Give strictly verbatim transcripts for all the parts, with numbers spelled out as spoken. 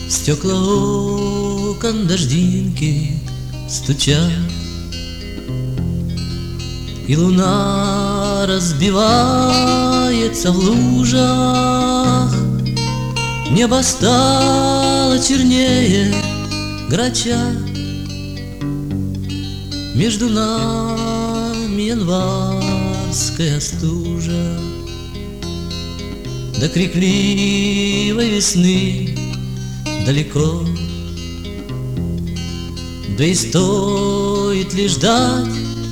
Стекла окон дождинки стучат, и луна разбивается в лужах. Небо стало чернее грача, между нами январская стужа. До крикливой весны далеко, да и стоит ли ждать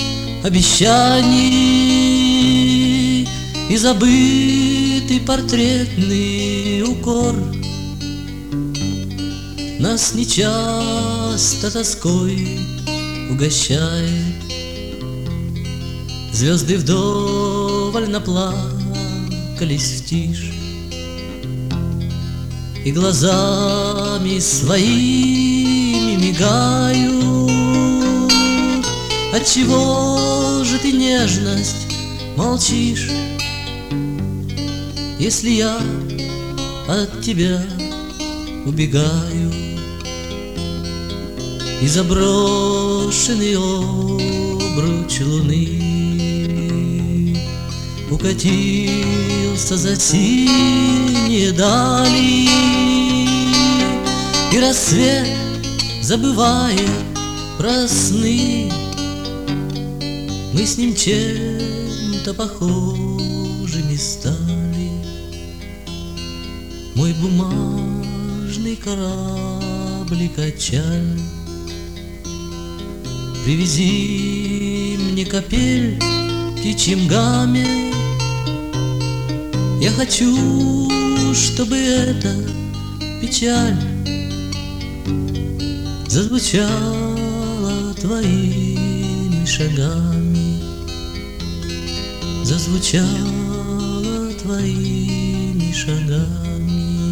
обещаний и забытый портретный укор нас нечасто тоской угощает. Звезды вдоволь наплакались в тишь и глазами своими мигают. Отчего же ты, нежность, молчишь, если я от тебя убегаю? И заброшенный обруч луны укатился за синие дали, и рассвет забывает про сны. Мы с ним чем-то похожими стали. Мой бумажный кораблик-качаль, привези мне капель в птичьем гамме. Я хочу, чтобы эта печаль зазвучала твоими шагами, зазвучала твоими шагами.